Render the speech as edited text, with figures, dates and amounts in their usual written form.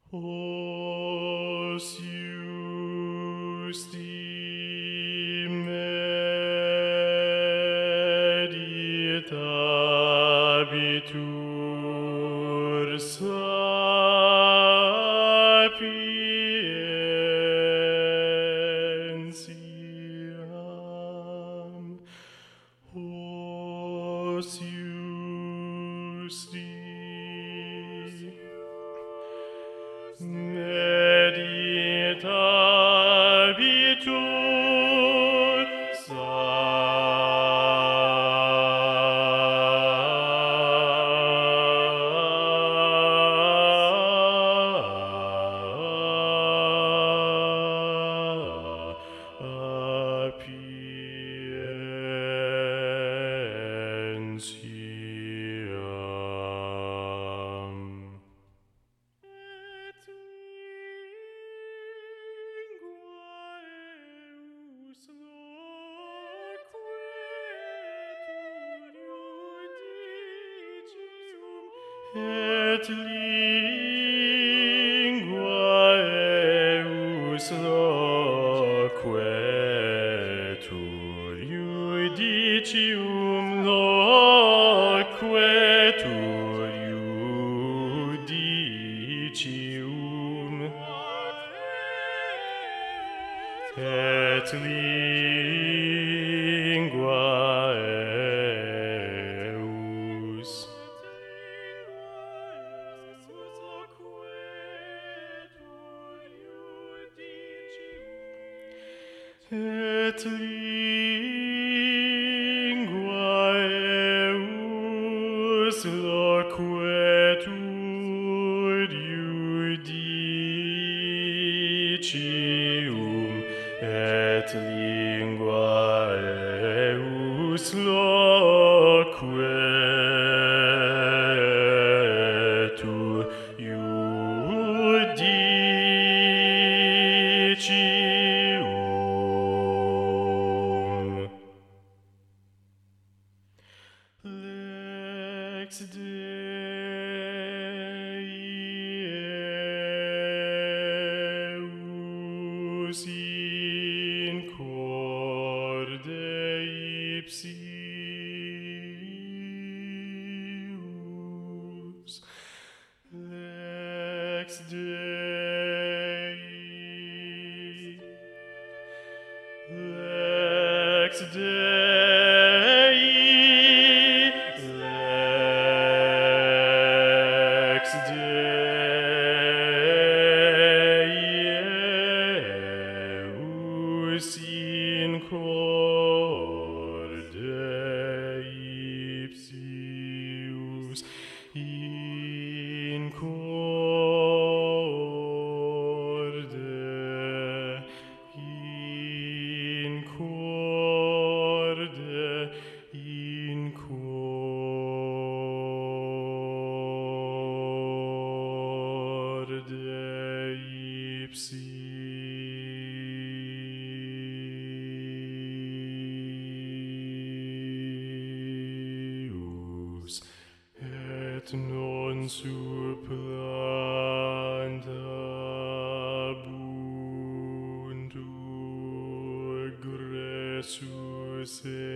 Osiusti meditabitur sapientiam. Osiusti meditabitur sapientiam. Et lingua eius loquetur iudicium loquetur iudicium et lingua eius et lingua eius loquetur iudicium et lingua eius loquetur iudicium. Lex Dei eius in corde ipsius. Lex Dei, Lex Dei, Lex Dei eius in corde ipsius, in corde, in corde, in corde ipsius, et non supplantabuntur gressus